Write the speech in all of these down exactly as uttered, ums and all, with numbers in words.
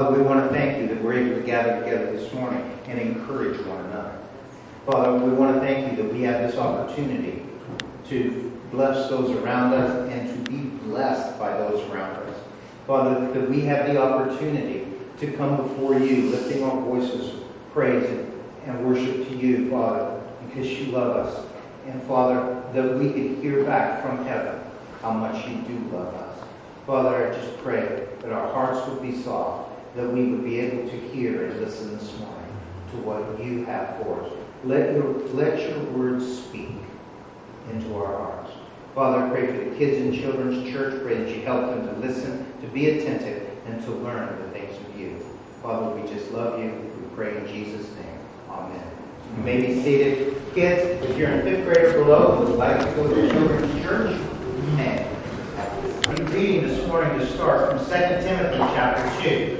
Father, we want to thank you that we're able to gather together this morning and encourage one another. Father, we want to thank you that we have this opportunity to bless those around us and to be blessed by those around us. Father, that we have the opportunity to come before you, lifting our voices, praise and, and worship to you, Father, because you love us. And Father, that we could hear back from heaven how much you do love us. Father, I just pray that our hearts would be soft, that we would be able to hear and listen this morning to what you have for us. Let your, let your words speak into our hearts. Father, I pray for the kids in Children's Church. Pray that you help them to listen, to be attentive, and to learn the things of you. Father, we just love you. We pray in Jesus' name. Amen. You may be seated. Kids, if you're in fifth grade or below and would like to go to Children's Church, and I'm reading this morning to start from Second Timothy chapter two.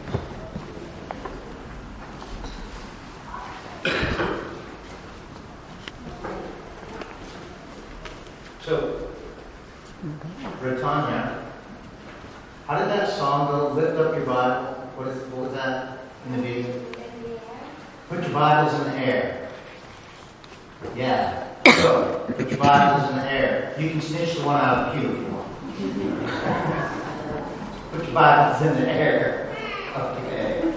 So, Britannia, how did that song go? Lift up your Bible. What is what was that in the video? Put your Bibles in the air. Yeah. So, put your Bibles in the air. You can snitch the one out of the pew if you want. Put your Bibles in the air. Okay.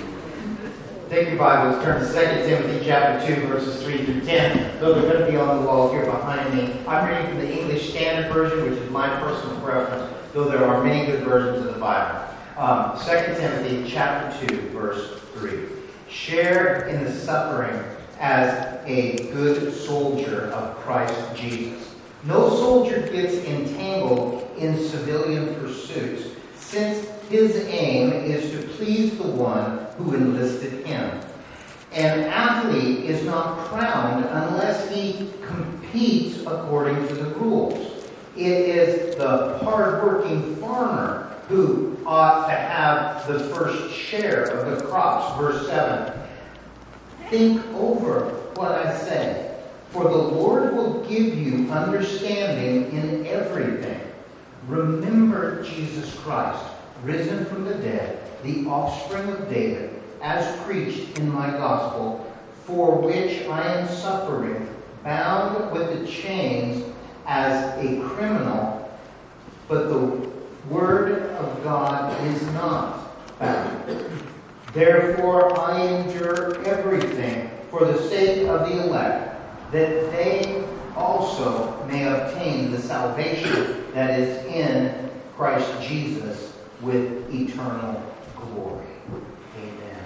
Take your Bibles, turn to Second Timothy chapter two, verses three through ten. Those are going to be on the wall here behind me. I'm reading from the English Standard Version, which is my personal preference, though there are many good versions of the Bible. Um, Second Timothy chapter two, verse three. Share in the suffering as a good soldier of Christ Jesus. No soldier gets entangled in civilian pursuits, since his aim is to please the one who enlisted him. An athlete is not crowned unless he competes according to the rules. It is the hard-working farmer who ought to have the first share of the crops. Verse seven. Think over what I say, for the Lord will give you understanding in everything. Remember Jesus Christ, risen from the dead, the offspring of David, as preached in my gospel, for which I am suffering, bound with the chains as a criminal, but the word of God is not bound. Therefore I endure everything for the sake of the elect, that they also may obtain the salvation that is in Christ Jesus with eternal glory. Amen.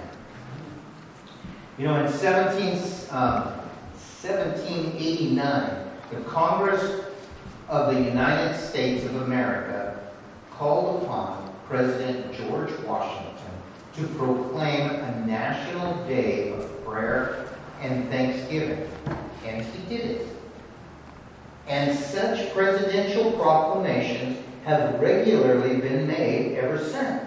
You know, in seventeen, um, seventeen eighty-nine, the Congress of the United States of America called upon President George Washington to proclaim a national day of prayer and thanksgiving. And he did it. And such presidential proclamations have regularly been made ever since.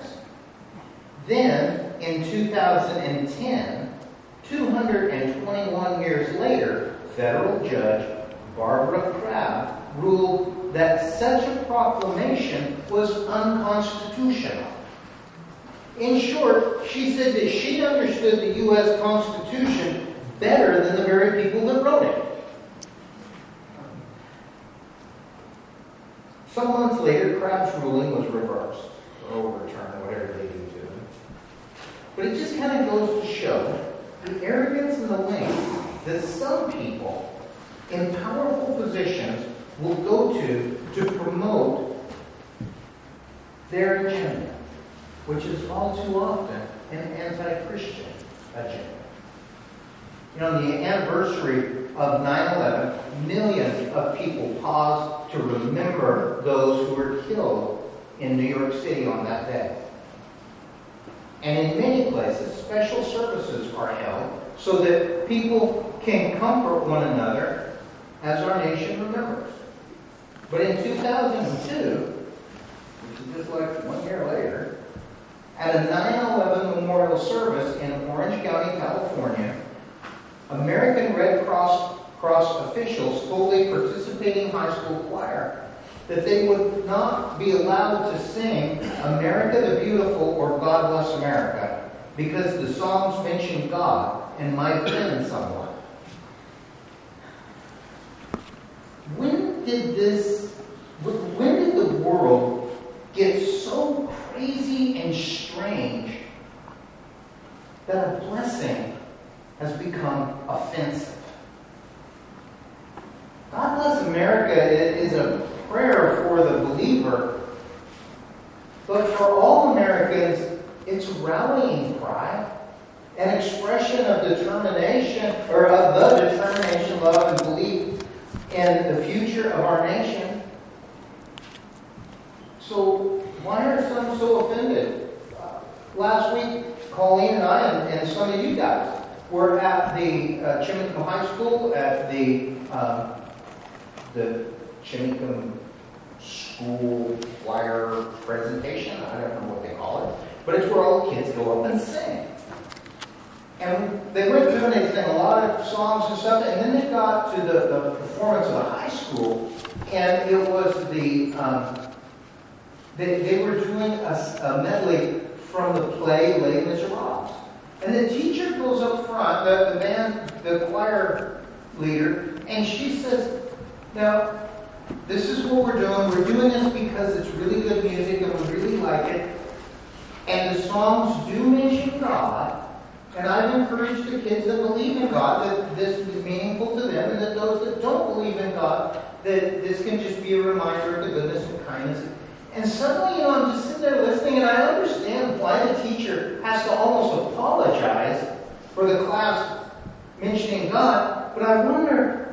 Then, in two thousand ten, two hundred twenty-one years later, federal judge Barbara Crabb ruled that such a proclamation was unconstitutional. In short, she said that she understood the U S Constitution better than the very people that wrote it. Some months later, Crabb's ruling was reversed, or overturned, whatever they do to it. But it just kind of goes to show the arrogance and the length that some people in powerful positions will go to to promote their agenda, which is all too often an anti-Christian agenda. You know, on the anniversary of nine eleven, millions of people paused to remember those who were killed in New York City on that day. And in many places, special services are held so that people can comfort one another as our nation remembers. But in two thousand two, which is just like one year later, at a nine eleven memorial service in Orange County, California, American Red Cross, Cross officials told a participating high school choir that they would not be allowed to sing America the Beautiful or God Bless America because the songs mention God and might offend someone. When did this, when did the world get so crazy and strange that a blessing has become offensive? God Bless America is a prayer for the believer, but for all Americans, it's a rallying cry, an expression of determination, or of the determination, love, and belief in the future of our nation. So why are some so offended? Uh, last week, Colleen and I, and, and some of you guys, were at the uh, Chimicum High School at the uh, the Chimicum School Choir presentation. I don't know what they call it, but it's where all the kids go up and sing. And they went through and they sang a lot of songs and stuff, and then they got to the, the performance of the high school, and it was the, um, they, they were doing a, a medley from the play Les Miserables. And the teacher goes up front, the, the band, the choir leader, and she says, now, this is what we're doing. We're doing this because it's really good music and we really like it. And the songs do mention God. And I've encouraged the kids that believe in God that this is meaningful to them, and that those that don't believe in God, that this can just be a reminder of the goodness and kindness. And suddenly, you know, I'm just sitting there listening, and I understand why the teacher has to almost apologize for the class mentioning God. But I wonder,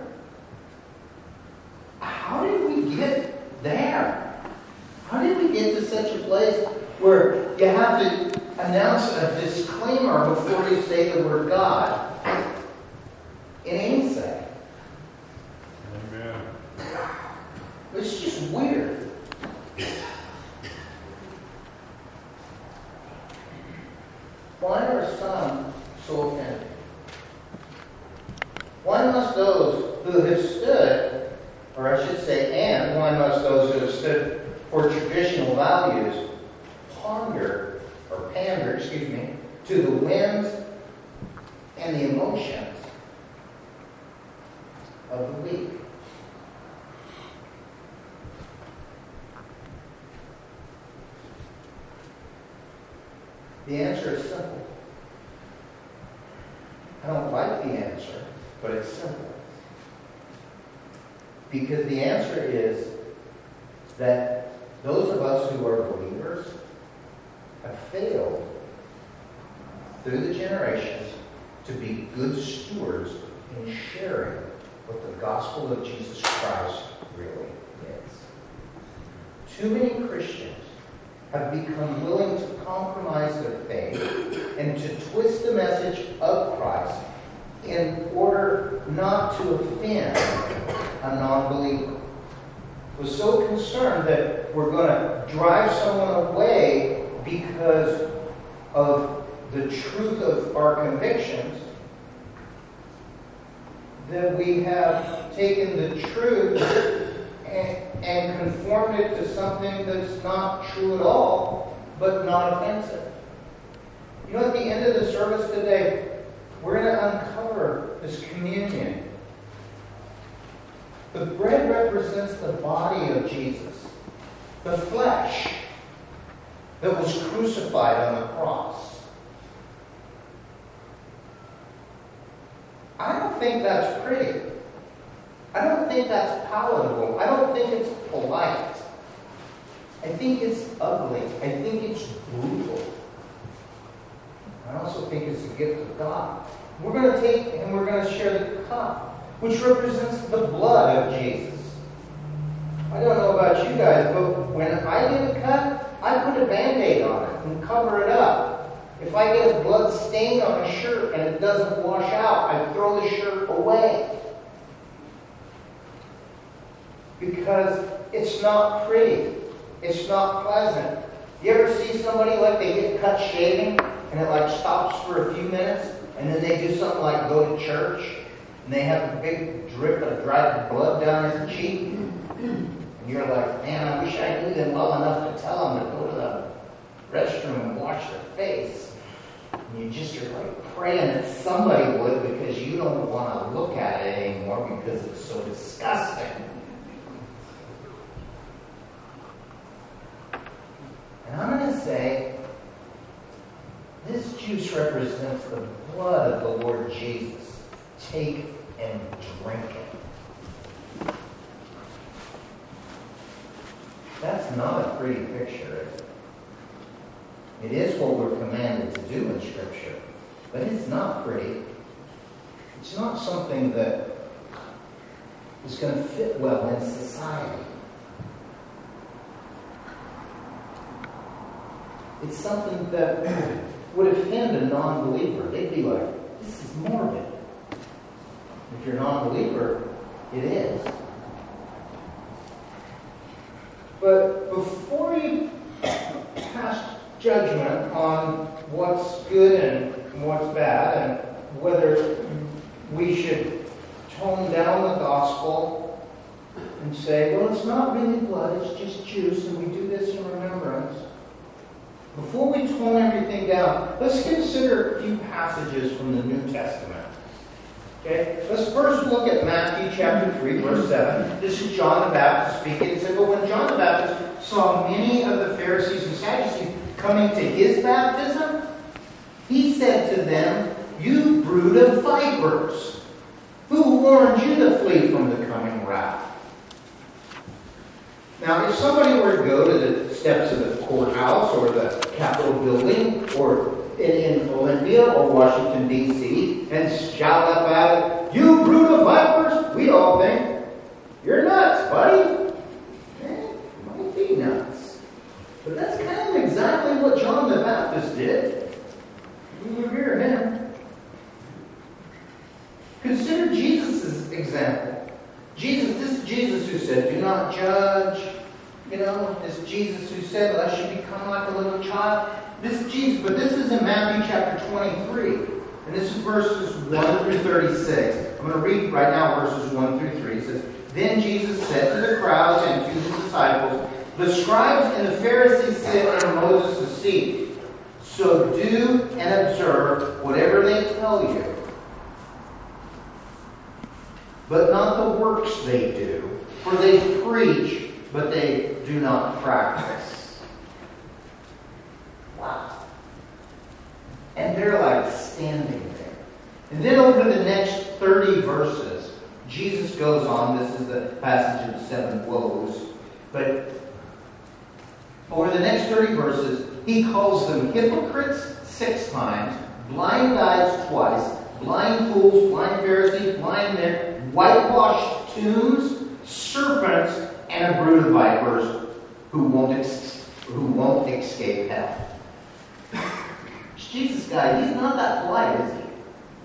how did we get there? How did we get to such a place where you have to announce a disclaimer before you say the word God in anything? Amen. It's just weird. Why are some so offended? Why must those who have stood, or I should say, and why must those who have stood for traditional values ponder, or pander, excuse me, to the winds and the emotions of the weak? The answer is simple. I don't like the answer, but it's simple. Because the answer is that those of us who are believers have failed through the generations to be good stewards in sharing what the gospel of Jesus Christ really is. Too many Christians have become willing to compromise their faith and to twist the message of Christ in order not to offend a non-believer. We're so concerned that we're going to drive someone away because of the truth of our convictions that we have taken the truth and, and conformed it to something that's not true at all, but not offensive. You know, at the end of the service today, we're going to uncover this communion. The bread represents the body of Jesus, the flesh that was crucified on the cross. I don't think that's pretty. I don't think that's palatable. I don't think it's polite. I think it's ugly. I think it's brutal. I also think it's a gift of God. We're going to take and we're going to share the cup, which represents the blood of Jesus. I don't know about you guys, but when I get a cut, I put a Band-Aid on it and cover it up. If I get a blood stain on a shirt and it doesn't wash out, I throw the shirt away. Because it's not pretty. It's not pleasant. You ever see somebody like they get cut shaving and it like stops for a few minutes and then they do something like go to church and they have a big drip of dried blood down their cheek? And you're like, man, I wish I knew them well enough to tell them to go to the restroom and wash their face. And you just are like praying that somebody would, because you don't want to look at it anymore because it's so disgusting. And I'm going to say, this juice represents the blood of the Lord Jesus. Take and drink it. That's not a pretty picture, is it? It is what we're commanded to do in Scripture, but it's not pretty. It's not something that is going to fit well in society. It's something that would offend a non-believer. They'd be like, this is morbid. If you're a non-believer, it is. But before you pass judgment on what's good and what's bad, and whether we should tone down the gospel and say, well, it's not really blood, it's just juice, and we do this in remembrance. Before we tone everything down, let's consider a few passages from the New Testament. Okay? Let's first look at Matthew chapter three, verse seven. This is John the Baptist speaking. It said, but when John the Baptist saw many of the Pharisees and Sadducees coming to his baptism, he said to them, you brood of vipers, who warned you to flee from the coming wrath? Now, if somebody were to go to the steps of the courthouse or the Capitol building or in, in Olympia or Washington, D C and shout up at it, you brood of vipers, we all think, you're nuts, buddy. Eh, might be nuts. But that's kind of exactly what John the Baptist did. We revere him. Consider Jesus' example. Jesus, this is Jesus who said, do not judge. You know, this Jesus who said, lest you become like a little child. This is Jesus, but this is in Matthew chapter twenty-three. And this is verses one through thirty-six. I'm going to read right now verses one through three. It says, then Jesus said to the crowds and to his disciples, the scribes and the Pharisees sit in Moses' seat. So do and observe whatever they tell you. But not the works they do, for they preach, but they do not practice. Wow. And they're like standing there. And then over the next thirty verses, Jesus goes on. This is the passage of the seven woes. But over the next thirty verses, he calls them hypocrites six times, blind guides twice, blind fools, blind Pharisees, blind men, whitewashed tombs, serpents, and a brood of vipers who won't ex- who won't escape hell. Jesus guy, he's not that polite, is he?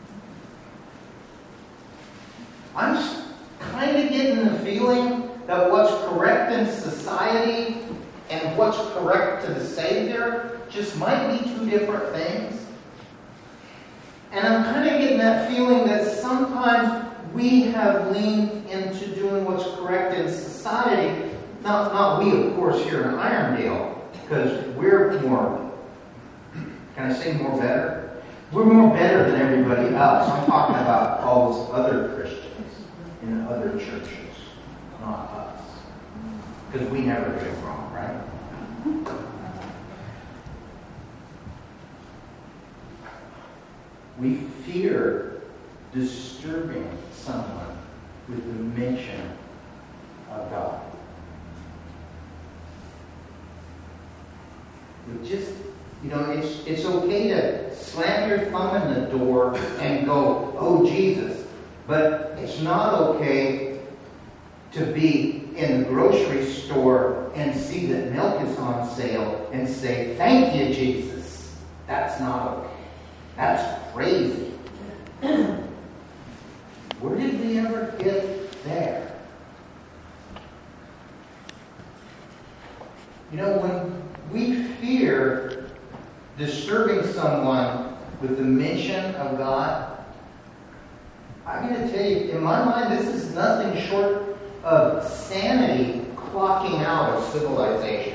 I'm just kind of getting the feeling that what's correct in society and what's correct to the Savior just might be two different things. And I'm kind of getting that feeling that sometimes we have leaned into doing what's correct in society. Not, not we, of course, here in Irondale, because we're more, can I say more better? We're more better than everybody else. I'm talking about all those other Christians in other churches, not us. Because we never get it wrong, right? We fear disturbing someone with the mention of God. We just, you know, it's it's okay to slam your thumb in the door and go, oh, Jesus. But it's not okay to be in the grocery store and see that milk is on sale and say, thank you, Jesus. That's not okay. That's crazy. Where did we ever get there? You know, when we fear disturbing someone with the mention of God, I'm going to tell you, in my mind, this is nothing short of sanity clocking out of civilization.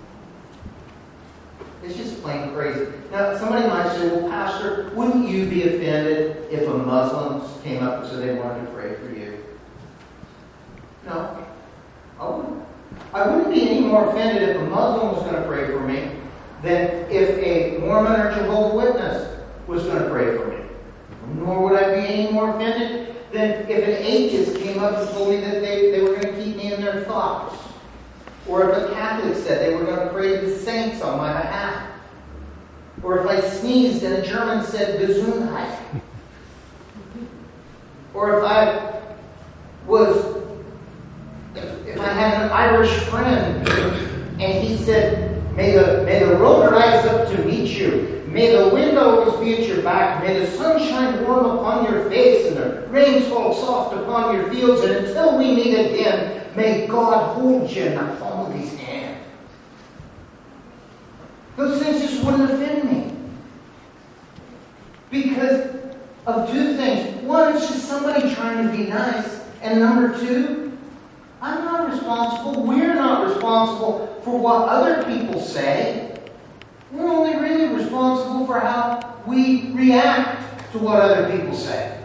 It's just plain crazy. Now, somebody might say, well, Pastor, wouldn't you be offended if a Muslim came up and said they wanted to pray for you? No, I wouldn't. I wouldn't be any more offended if a Muslim was going to pray for me than if a Mormon or Jehovah's Witness was going to pray for me. Nor would I be any more offended than if an atheist came up and told me that they, they were going to keep me in their thoughts. Or if a Catholic said they were going to pray to the saints on my behalf. Or if I sneezed and a German said Gesundheit. Or if I was, if, if I had an Irish friend and he said, May the, may the road rise up to meet you. May the wind always be at your back. May the sun shine warm upon your face and the rains fall soft upon your fields. And until we meet again, may God hold you in the palm of his hand. Those things just wouldn't offend me. Because of two things. One, it's just somebody trying to be nice. And number two, I'm not responsible. We're not responsible for what other people say. We're only really responsible for how we react to what other people say.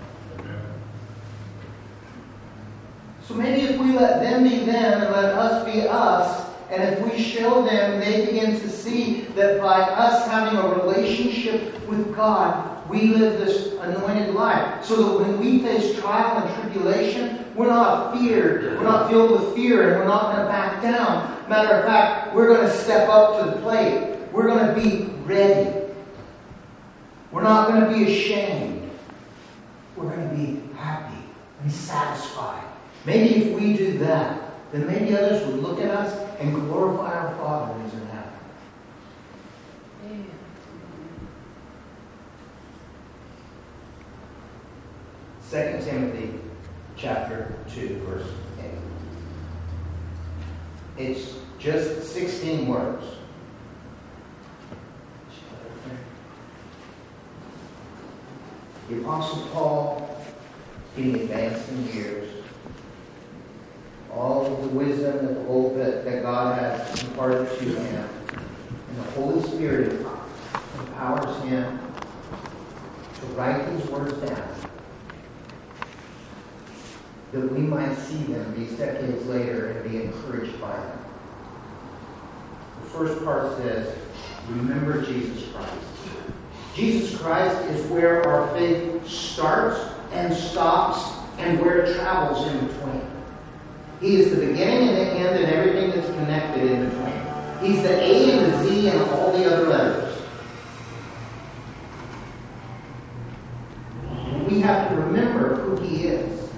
So maybe if we let them be them and let us be us, and if we show them, they begin to see that by us having a relationship with God, we live this anointed life. So that when we face trial and tribulation, we're not feared. We're not filled with fear, and we're not going to back down. Matter of fact, we're going to step up to the plate. We're going to be ready. We're not going to be ashamed. We're going to be happy and satisfied. Maybe if we do that, then maybe others would look at us and glorify our Father who's in heaven. Amen. Second Timothy chapter two, verse eight. It's just sixteen words. The Apostle Paul, being advanced in years, all of the wisdom that, the whole, that, that God has imparted to him, and the Holy Spirit empowers him to write these words down, that we might see them these decades later and be encouraged by them. The first part says, remember Jesus Christ. Jesus Christ is where our faith starts and stops and where it travels in between. He is the beginning and the end and everything that's connected in between. He's the A and the Z and all the other letters. We have to remember who he is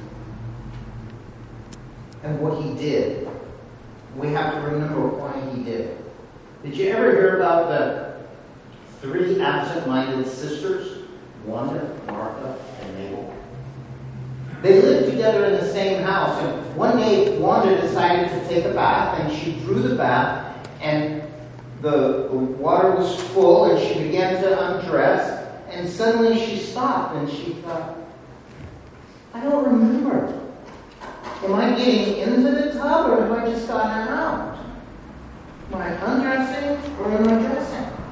and what he did. We have to remember why he did it. Did you ever hear about the three absent-minded sisters? Wanda, Martha, and Mabel. They lived together in the same house, and one day Wanda decided to take a bath, and she drew the bath, and the, the water was full, and she began to undress, and suddenly she stopped, and she thought, I don't remember. Am I getting into the tub, or have I just gotten out? Am I undressing, or am I dressing?